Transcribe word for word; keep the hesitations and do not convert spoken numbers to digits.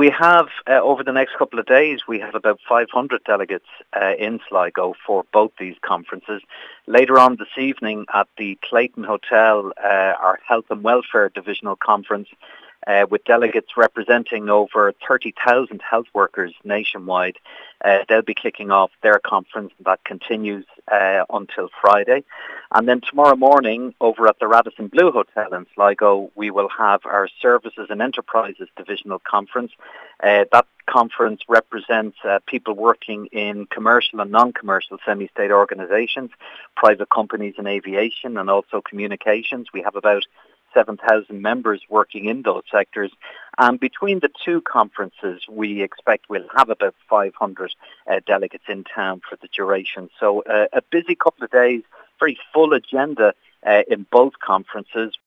we have, uh, over the next couple of days, we have about five hundred delegates uh, in Sligo for both these conferences. Later on this evening at the Clayton Hotel, uh, our Health and Welfare Divisional Conference, uh, with delegates representing over thirty thousand health workers nationwide. Uh, they'll be kicking off their conference that continues uh, until Friday. And then tomorrow morning, over at the Radisson Blu Hotel in Sligo, we will have our Services and Enterprises Divisional Conference. Uh, that conference represents uh, people working in commercial and non-commercial semi-state organisations, private companies in aviation and also communications. We have about seven thousand members working in those sectors. And between the two conferences, we expect we'll have about five hundred uh, delegates in town for the duration. So uh, a busy couple of days, very full agenda uh, in both conferences.